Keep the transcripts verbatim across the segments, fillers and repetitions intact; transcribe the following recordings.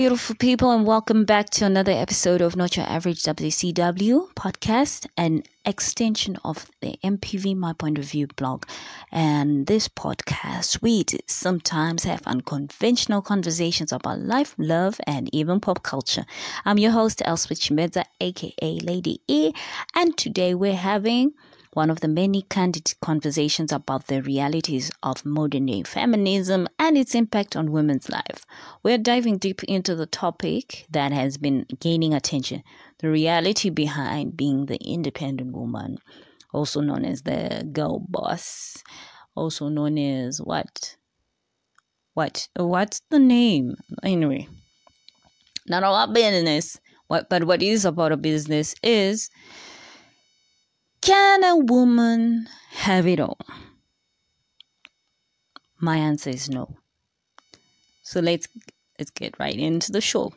Beautiful people, and welcome back to another episode of Not Your Average W C W podcast, an extension of the M P V My Point of View blog. And this podcast, we sometimes have unconventional conversations about life, love, and even pop culture. I'm your host, Elspeth Chimedza, aka Lady E, and today we're having one of the many candid conversations about the realities of modern day feminism and its impact on women's life. We're diving deep into the topic that has been gaining attention, the reality behind being the independent woman, also known as the girl boss, also known as what? What? What's the name? Anyway, none of our business. What, but what is about a business is, can a woman have it all? My answer is no. So let's let's get right into the show.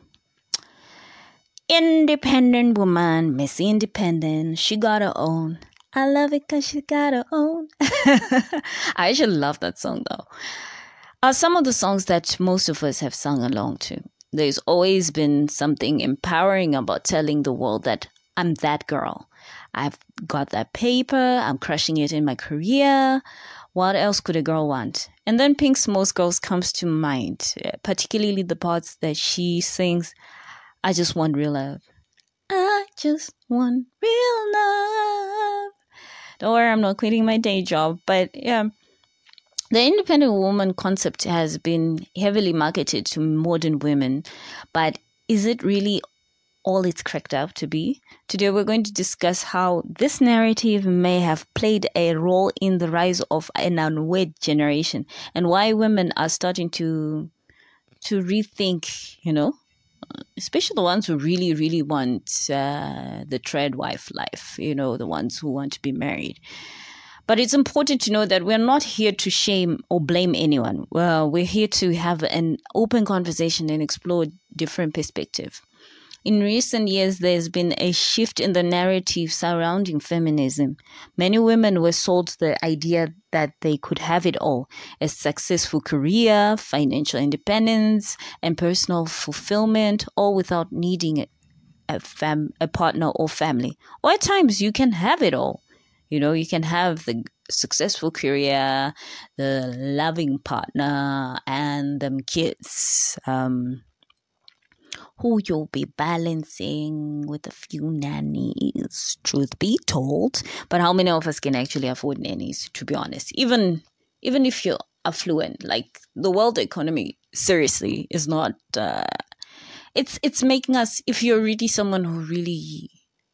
Independent woman, Miss Independent, she got her own. I love it because she got her own. I actually love that song though. Are some of the songs that most of us have sung along to. There's always been something empowering about telling the world that I'm that girl. I've got that paper. I'm crushing it in my career. What else could a girl want? And then Pink's Most Girls comes to mind, particularly the parts that she sings, I just want real love. I just want real love. Don't worry, I'm not quitting my day job. But yeah, the independent woman concept has been heavily marketed to modern women. But is it really all it's cracked up to be? Today we're going to discuss how this narrative may have played a role in the rise of an unwed generation and why women are starting to to rethink, you know, especially the ones who really, really want uh, the trad wife life, you know, the ones who want to be married. But it's important to know that we're not here to shame or blame anyone. Well, we're here to have an open conversation and explore different perspectives. In recent years, there's been a shift in the narrative surrounding feminism. Many women were sold the idea that they could have it all, a successful career, financial independence, and personal fulfillment, all without needing a, fam- a partner or family. Or at times, you can have it all. You know, you can have the successful career, the loving partner, and them kids. Um, who you'll be balancing with a few nannies, truth be told. But how many of us can actually afford nannies, to be honest? Even even if you're affluent, like the world economy, seriously, is not... Uh, it's, it's making us, if you're really someone who really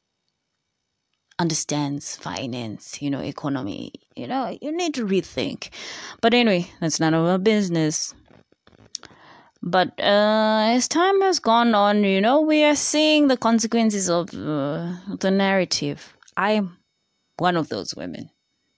understands finance, you know, economy, you know, you need to rethink. But anyway, that's none of our business. But uh, as time has gone on, you know, we are seeing the consequences of uh, the narrative. I'm one of those women.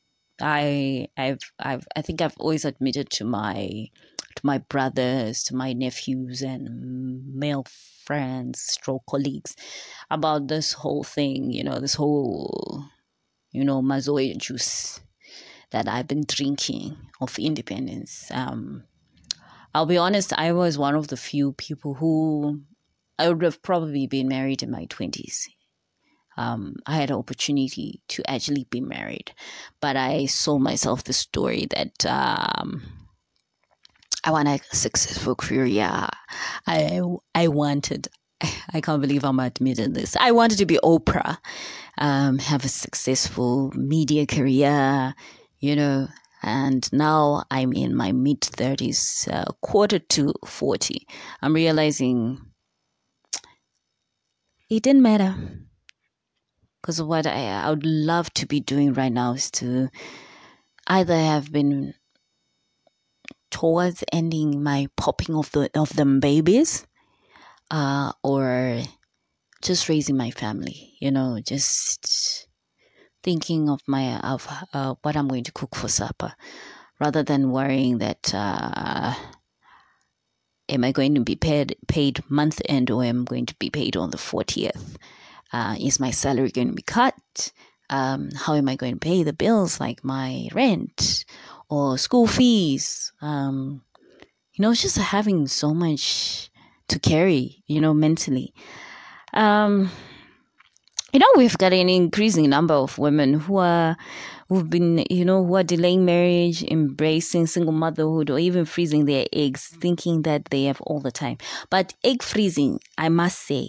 I, I've, I've, I think I've always admitted to my, to my brothers, to my nephews, and male friends, stroke colleagues, about this whole thing. You know, this whole, you know, Mazoya juice that I've been drinking of independence. Um. I'll be honest, I was one of the few people who I would have probably been married in my twenties. Um, I had an opportunity to actually be married, but I sold myself the story that um, I want a successful career. I I wanted, I can't believe I'm admitting this. I wanted to be Oprah, um, have a successful media career, you know. And now I'm in my mid-thirties, uh, quarter to forty. I'm realizing it didn't matter. Because what I, I would love to be doing right now is to either have been towards ending my popping of the of them babies, uh, or just raising my family. You know, just thinking of my of uh, what I'm going to cook for supper, rather than worrying that uh, am I going to be paid paid month end, or am I going to be paid on the fortieth? Uh, is my salary going to be cut? Um, how am I going to pay the bills, like my rent or school fees? Um, you know, just having so much to carry, you know, mentally. Um, you know, we've got an increasing number of women who are who've been, you know, who are delaying marriage, embracing single motherhood, or even freezing their eggs, thinking that they have all the time. But egg freezing, I must say,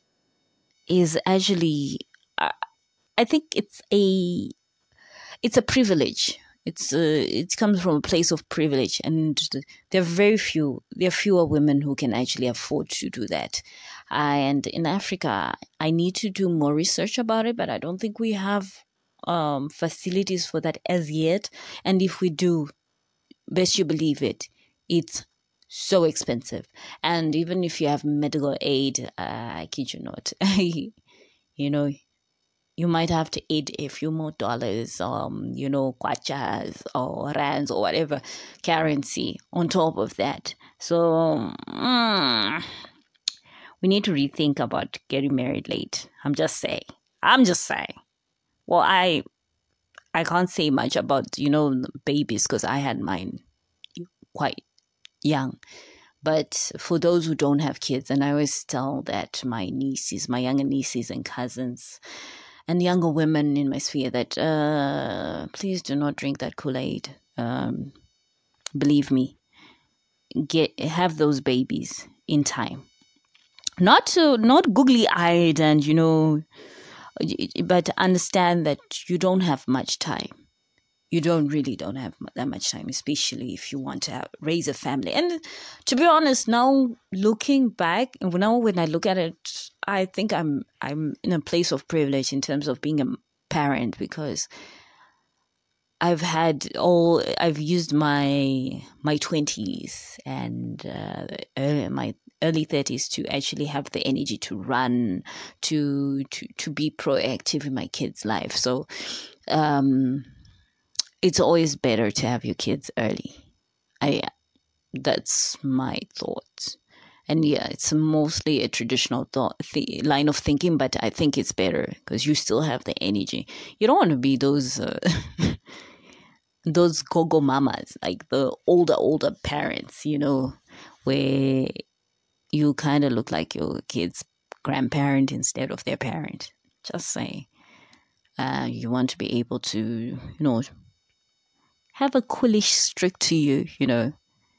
is actually, uh, I think it's a it's a privilege. It's uh, it comes from a place of privilege, and there are very few. There are fewer women who can actually afford to do that. And in Africa, I need to do more research about it, but I don't think we have um, facilities for that as yet. And if we do, best you believe it, it's so expensive. And even if you have medical aid, uh, I kid you not, you know, you might have to add a few more dollars, um, you know, kwachas or rands or whatever currency on top of that. So mm, we need to rethink about getting married late. I'm just saying. I'm just saying. Well, I I can't say much about, you know, babies because I had mine quite young. But for those who don't have kids, and I always tell that to my nieces, my younger nieces and cousins, and younger women in my sphere that uh, please do not drink that Kool-Aid. Um, believe me, get have those babies in time. Not to not googly-eyed and you know, but understand that you don't have much time. You don't really don't have that much time, especially if you want to have, raise a family. And to be honest, now looking back, now when I look at it, I think I'm I'm in a place of privilege in terms of being a parent because I've had all I've used my my twenties and uh, early, my early thirties to actually have the energy to run, to to to be proactive in my kids' life. So. Um, it's always better to have your kids early. I that's my thought. And yeah, it's mostly a traditional thought the line of thinking, but I think it's better because you still have the energy. You don't want to be those uh, those gogo mamas, like the older older parents, you know, where you kind of look like your kid's grandparent instead of their parent. Just saying. Uh, you want to be able to, you know, have a coolish streak to you, you know,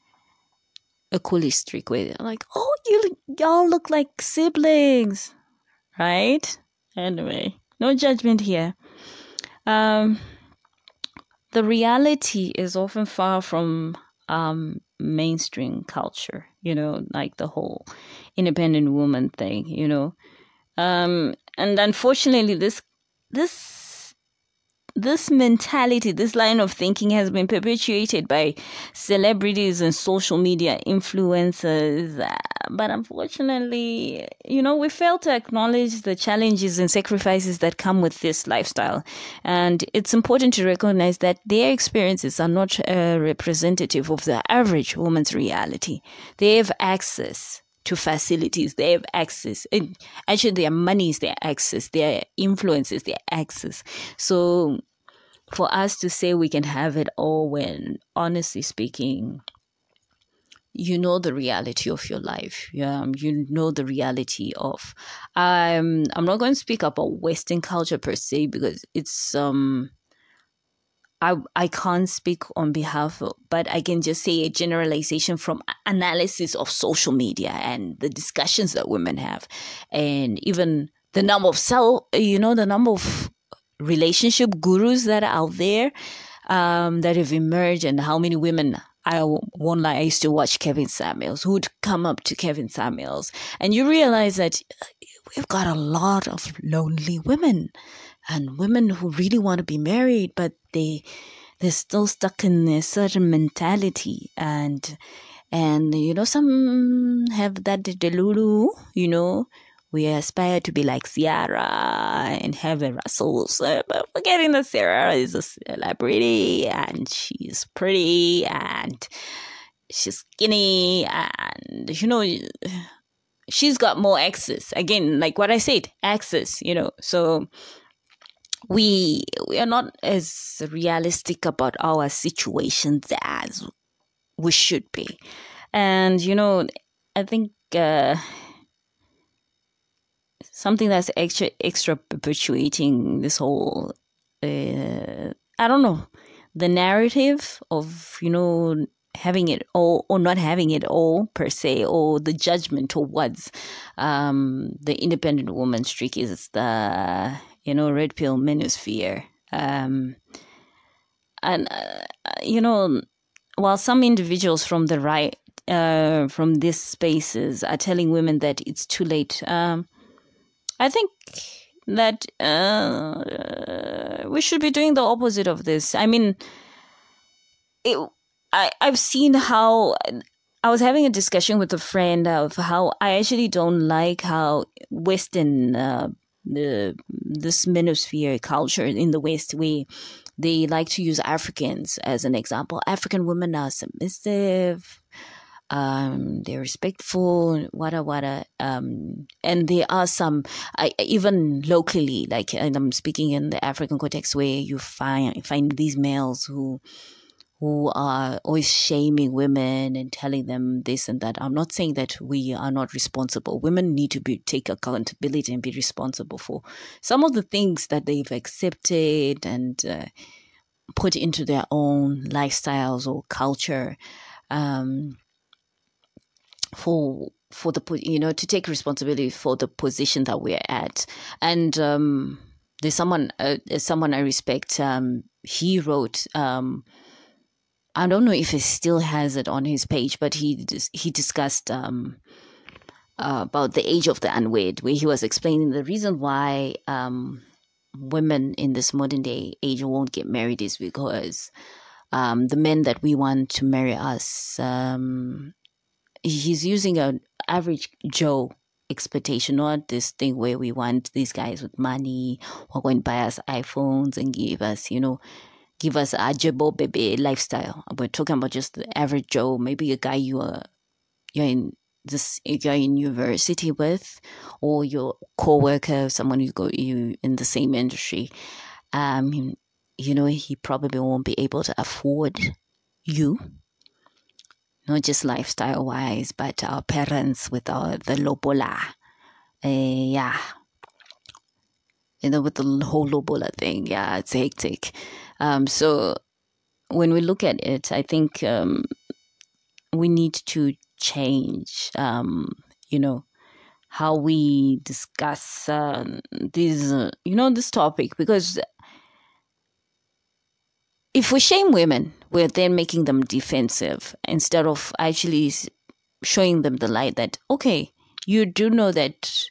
a coolish streak where they're like, oh, you y'all look like siblings, right? Anyway, no judgment here. Um, the reality is often far from um mainstream culture, you know, like the whole independent woman thing, you know. Um, and unfortunately, this this this mentality, this line of thinking has been perpetuated by celebrities and social media influencers. Uh, But unfortunately, you know, we fail to acknowledge the challenges and sacrifices that come with this lifestyle. And it's important to recognize that their experiences are not uh, representative of the average woman's reality. They have access to facilities, they have access. And actually, their money is their access, their influence is their access. So, for us to say we can have it all when, honestly speaking, you know the reality of your life. Um, you know the reality of. Um, I'm not going to speak about Western culture per se because it's um. I, I can't speak on behalf of, but I can just say a generalization from analysis of social media and the discussions that women have, and even the number of self, you know, the number of relationship gurus that are out there um, that have emerged, and how many women. I won't lie, I used to watch Kevin Samuels, who would come up to Kevin Samuels, and you realize that we've got a lot of lonely women and women who really want to be married, but they they're still stuck in a certain mentality, and and you know, some have that delulu, you know. We aspire to be like Ciara and have a Russell's, uh, but forgetting that Ciara is a celebrity and she's pretty and she's skinny and, you know, she's got more access. Again, like what I said, access, you know. So we we are not as realistic about our situations as we should be. And, you know, I think uh, something that's extra extra perpetuating this whole uh, I don't know, the narrative of, you know, having it all or not having it all per se, or the judgment towards um, the independent woman streak is the, you know, red pill manosphere. Um, and, uh, you know, while some individuals from the right, uh, from these spaces are telling women that it's too late, um, I think that uh, we should be doing the opposite of this. I mean, it, I, I've seen how I was having a discussion with a friend of how I actually don't like how Western, uh, the this manosphere culture in the West, we they like to use Africans as an example. African women are submissive, um, they're respectful, wada wada, um, and there are some, I, even locally, like, and I'm speaking in the African context, where you find find these males who who are always shaming women and telling them this and that. I'm not saying that we are not responsible. Women need to be take accountability and be responsible for some of the things that they've accepted and uh, put into their own lifestyles or culture. Um, for for the you know to take responsibility for the position that we're at. And um, there's someone uh, someone I respect. Um, he wrote. Um, I don't know if he still has it on his page, but he he discussed um, uh, about the age of the unwed, where he was explaining the reason why um, women in this modern day age won't get married is because um, the men that we want to marry us, um, he's using an average Joe expectation, not this thing where we want these guys with money who are going to buy us iPhones and give us, you know, give us a jebo baby lifestyle. We're talking about just the average Joe, maybe a guy you are you're in this you're in university with, or your coworker, someone you go you in the same industry. Um, you know, he probably won't be able to afford you, not just lifestyle wise, but our parents with our the lobola. Uh, yeah. You know, with the whole lobola thing, yeah, it's hectic. Um, so when we look at it, I think um, we need to change, um, you know, how we discuss um, this, uh, you know, this topic, because if we shame women, we're then making them defensive instead of actually showing them the light that, okay, you do know that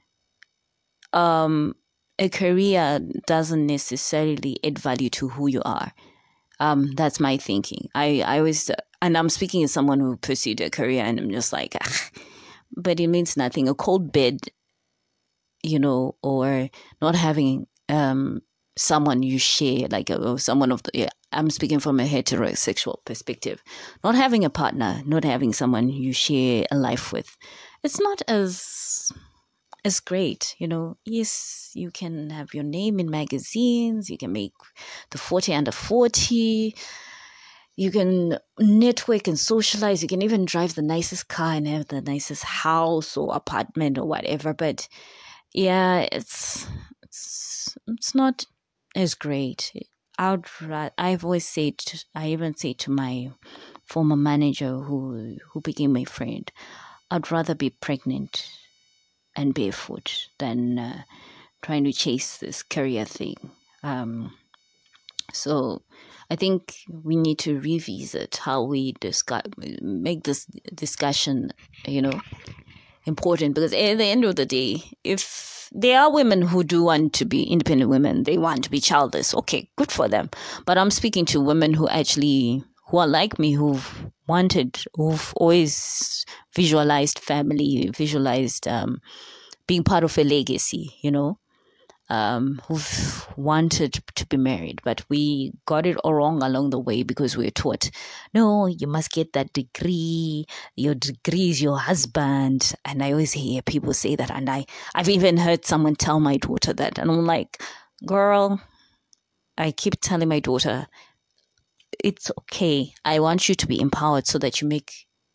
um, a career doesn't necessarily add value to who you are. Um, that's my thinking. I, I always, and I'm speaking as someone who pursued a career, and I'm just like, ah, but it means nothing. A cold bed, you know, or not having um, someone you share, like uh, someone of the, yeah, I'm speaking from a heterosexual perspective, not having a partner, not having someone you share a life with, it's not as is great. You know, yes, you can have your name in magazines, you can make the forty under forty, you can network and socialize, you can even drive the nicest car and have the nicest house or apartment or whatever. But yeah, it's it's, it's not as great. I'd ra- I've always said, I even say to my former manager who who became my friend, I'd rather be pregnant and barefoot than uh, trying to chase this career thing. Um, so I think we need to revisit how we discuss, make this discussion, you know, important, because at the end of the day, if there are women who do want to be independent women, they want to be childless, okay, good for them. But I'm speaking to women who actually, who are like me, who've wanted, who've always visualized family, visualized um, being part of a legacy, you know, um, who've wanted to be married, but we got it all wrong along the way because we were taught, no, you must get that degree. Your degree is your husband. And I always hear people say that. And I, I've even heard someone tell my daughter that. And I'm like, girl, I keep telling my daughter, it's okay. I want you to be empowered so that you make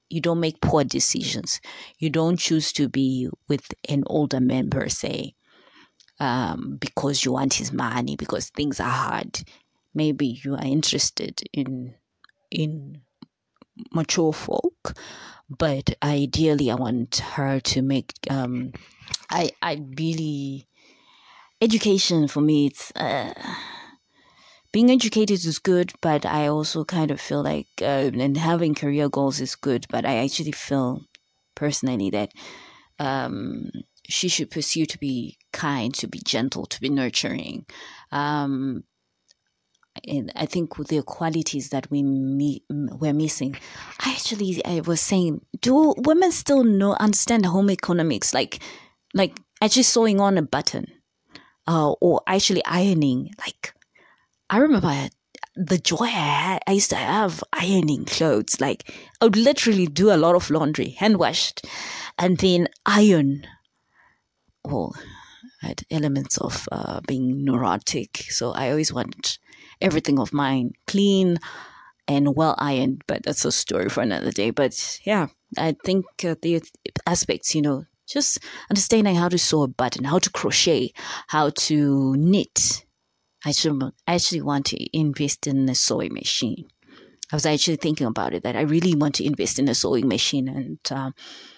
you don't make poor decisions. You don't choose to be with an older man per se, um, because you want his money, because things are hard. Maybe you are interested in in mature folk, but ideally I want her to make um I I really education for me, it's uh, being educated is good, but I also kind of feel like uh, and having career goals is good, but I actually feel personally that um she should pursue to be kind, to be gentle, to be nurturing. um and I think with the qualities that we me- we're missing, I actually I was saying, do women still know understand home economics? Like, like actually sewing on a button, uh, or actually ironing. Like, I remember the joy I had. I used to have ironing clothes. Like, I would literally do a lot of laundry, hand washed, and then iron. Well, I had elements of uh, being neurotic, so I always want everything of mine clean and well ironed, but that's a story for another day. But yeah, I think uh, the aspects, you know, just understanding how to sew a button, how to crochet, how to knit. I should I actually want to invest in a sewing machine. I was actually thinking about it, that I really want to invest in a sewing machine and um,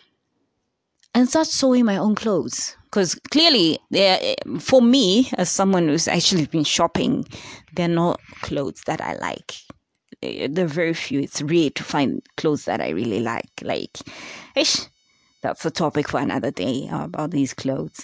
and start sewing my own clothes. Because clearly, there, for me, as someone who's actually been shopping, there are no clothes that I like. Eh, There are very few. It's rare to find clothes that I really like. Like, ish, that's a topic for another day, uh, about these clothes.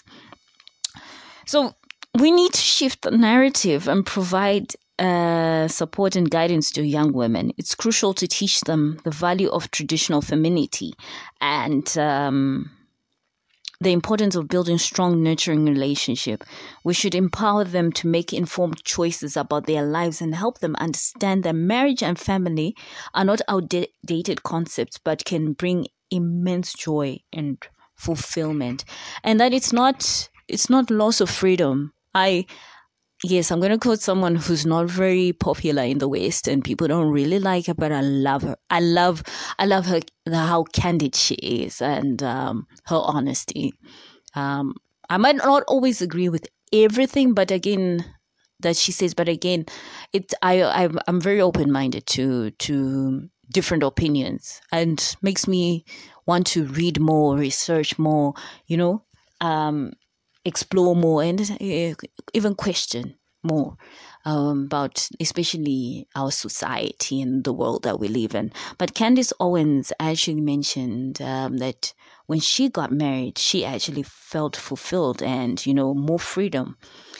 So we need to shift the narrative and provide uh, support and guidance to young women. It's crucial to teach them the value of traditional femininity and um, the importance of building strong, nurturing relationship. We should empower them to make informed choices about their lives and help them understand that marriage and family are not outdated concepts, but can bring immense joy and fulfillment, and that it's not it's not loss of freedom. I Yes, I'm going to quote someone who's not very popular in the West and people don't really like her, but I love her. I love, I love her, how candid she is, and um, her honesty. Um, I might not always agree with everything, but again, that she says, but again, it, I, I, I'm very open minded to, to different opinions, and makes me want to read more, research more, you know, um, explore more, and uh, even question more um, about especially our society and the world that we live in. But Candace Owens actually mentioned um, that when she got married, she actually felt fulfilled and, you know, more freedom.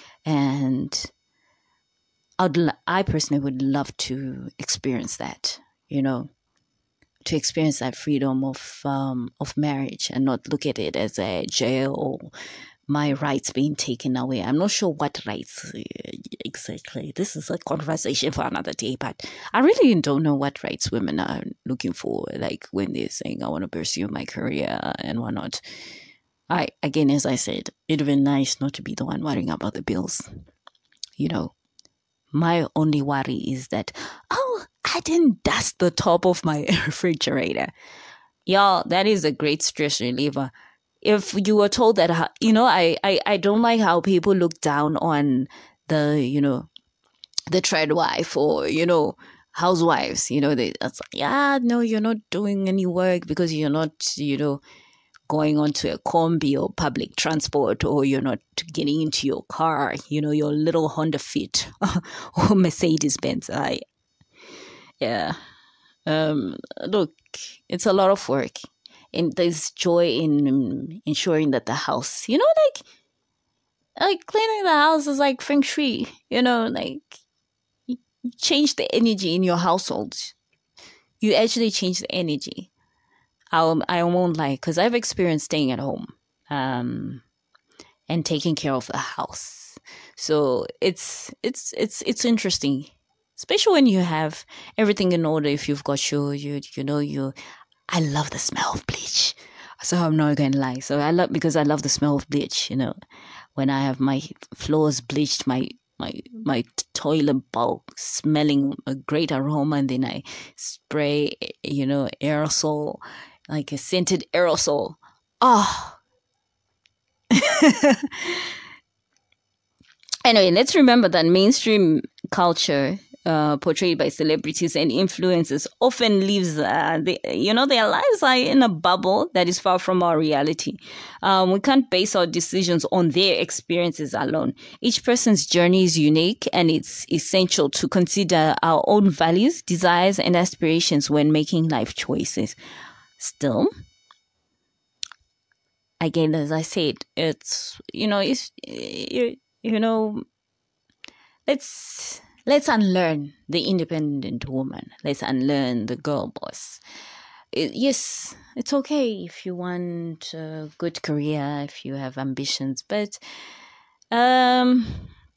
And I'd, l- I personally would love to experience that, you know, to experience that freedom of um, of marriage and not look at it as a jail or my rights being taken away. I'm not sure what rights uh, exactly. This is a conversation for another day, but I really don't know what rights women are looking for. Like when they're saying, I want to pursue my career and whatnot. I, again, as I said, it'd be nice not to be the one worrying about the bills. You know, my only worry is that, oh, I didn't dust the top of my refrigerator. Y'all, that is a great stress reliever. If you were told that, ho- you know, I, I, I don't like how people look down on the, you know, the trad wife or, you know, housewives, you know, they, it's like, yeah, no, you're not doing any work because you're not, you know, going onto a combi or public transport, or you're not getting into your car, you know, your little Honda Fit or Mercedes Benz. I, yeah. Um, look, it's a lot of work, and there's joy in um, ensuring that the house, you know, like like cleaning the house is like feng shui. You know, like you change the energy in your household. You actually change the energy. I I won't lie, because I've experienced staying at home, um, and taking care of the house. So it's it's it's it's interesting, especially when you have everything in order. If you've got your you you know you I love the smell of bleach. So I'm not gonna lie. So I love because I love the smell of bleach, you know. When I have my floors bleached, my my my toilet bowl smelling a great aroma, and then I spray, you know, aerosol, like a scented aerosol. Oh. Anyway, let's remember that mainstream culture uh, portrayed by celebrities and influencers often lives, uh, the, you know, their lives are in a bubble that is far from our reality. Um, we can't base our decisions on their experiences alone. Each person's journey is unique, and it's essential to consider our own values, desires, and aspirations when making life choices. Still, again, as I said, it's, you know, it's, you, you know, let's let's unlearn the independent woman. Let's unlearn the girl boss. It, yes, it's okay if you want a good career, if you have ambitions, but um,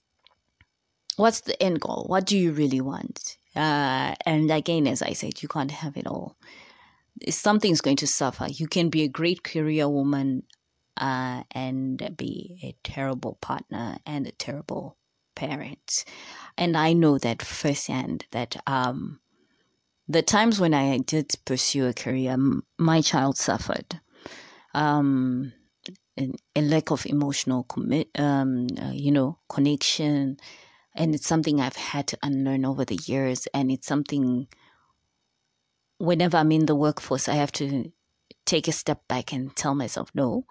what's the end goal? What do you really want? Uh, and again, as I said, you can't have it all. Something's going to suffer. You can be a great career woman uh, and be a terrible partner and a terrible parent. And I know that firsthand that um, the times when I did pursue a career, my child suffered. Um, a lack of emotional commit, um, uh, you know, connection. And it's something I've had to unlearn over the years. And it's something, whenever I'm in the workforce, I have to take a step back and tell myself, no,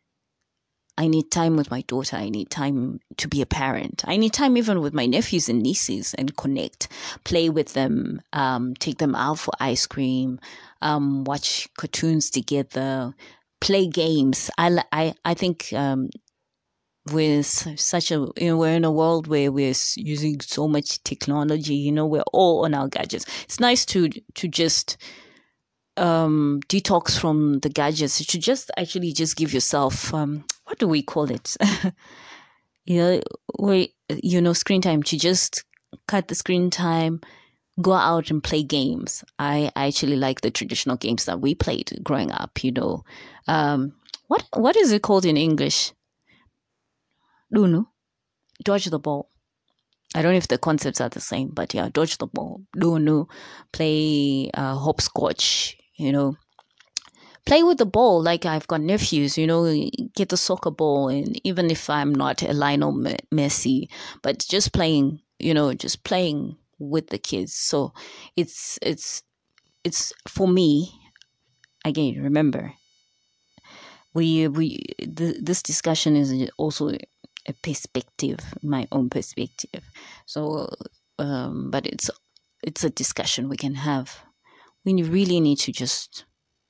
I need time with my daughter. I need time to be a parent. I need time even with my nephews and nieces and connect, play with them, um, take them out for ice cream, um, watch cartoons together, play games. I, I, I think um, with such a, you know, we're in a world where we're using so much technology, you know, we're all on our gadgets. It's nice to to just um detox from the gadgets, to just actually just give yourself um what do we call it you know we you know screen time, to just cut the screen time, go out and play games. I, I actually like the traditional games that we played growing up, you know. um what what is it called in English? Uno. Dodge the ball. I don't know if the concepts are the same, but yeah, dodge the ball, Uno, play uh, hopscotch, you know, play with the ball. Like, I've got nephews, you know, get the soccer ball. And even if I'm not a Lionel Messi, but just playing, you know, just playing with the kids. So it's, it's, it's for me, again, remember, we, we, th- this discussion is also a perspective, my own perspective. So, um, but it's, it's a discussion we can have. We really need to just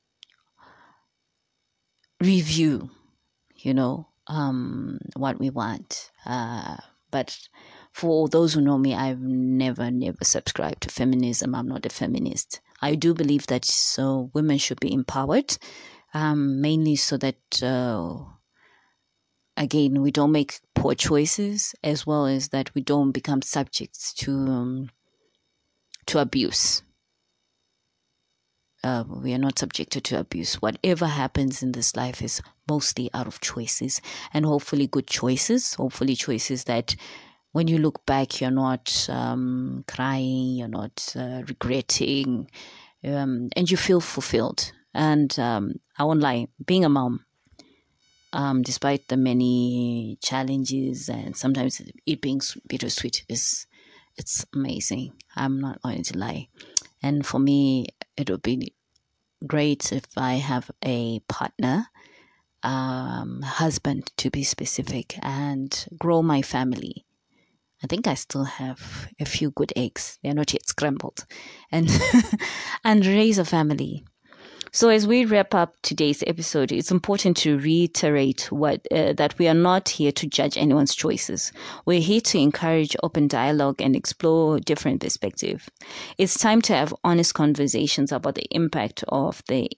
review, you know, um, what we want. Uh, but for those who know me, I've never, never subscribed to feminism. I'm not a feminist. I do believe that so women should be empowered, um, mainly so that, uh, again, we don't make poor choices, as well as that we don't become subjects to um, to abuse. Uh, we are not subjected to abuse. Whatever happens in this life is mostly out of choices, and hopefully good choices, hopefully choices that when you look back, you're not um, crying, you're not uh, regretting, um, and you feel fulfilled. And um, I won't lie, being a mom, um, despite the many challenges and sometimes it being bittersweet, is it's amazing. I'm not going to lie. And for me, it would be great if I have a partner, um, husband to be specific, and grow my family. I think I still have a few good eggs. They're not yet scrambled. And and raise a family. So as we wrap up today's episode, it's important to reiterate what uh, that we are not here to judge anyone's choices. We're here to encourage open dialogue and explore different perspectives. It's time to have honest conversations about the impact of the